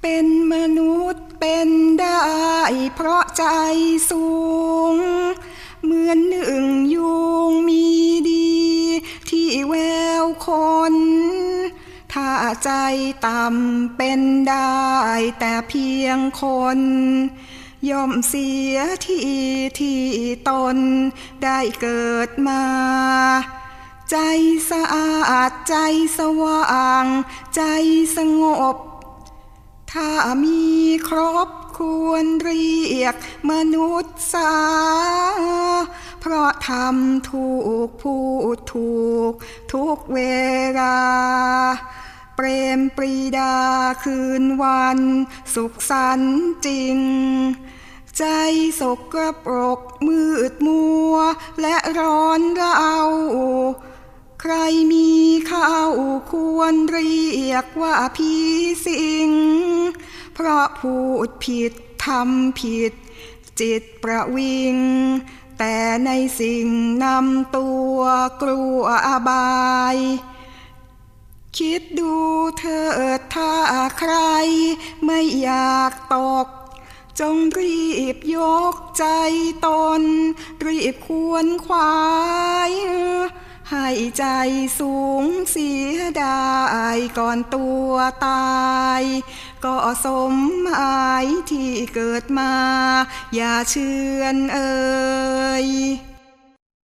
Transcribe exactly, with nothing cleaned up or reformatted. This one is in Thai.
เป็นมนุษย์เป็นได้เพราะใจสูงเหมือนหนึ่งยุงมีดีที่แววคนถ้าใจต่ำเป็นได้แต่เพียงคนย่อมเสียที่ที่ตนได้เกิดมาใจสะอาดใจสว่างใจสงบถ้ามีครบควรเรียกมนุษย์สาเพราะทำถูกพูดถูกทุกเวลาเปรมปรีดาคืนวันสุขสันต์จริงใจสกปรกมืดมัวและร้อนเร่าใครมีเข้าควรเรียกว่าผีสิงเพราะพูดผิดทำผิดจิตประวิงแต่ในสิ่งนำตัวกลัวอบายคิดดูเถิดถ้าใครไม่อยากตกจงรีบยกใจตนรีบควรขวายให้ใจสูงเสียได้ก่อนตัวตายก็สมหมายที่เกิดมาอย่าเชื่อนเอ่ย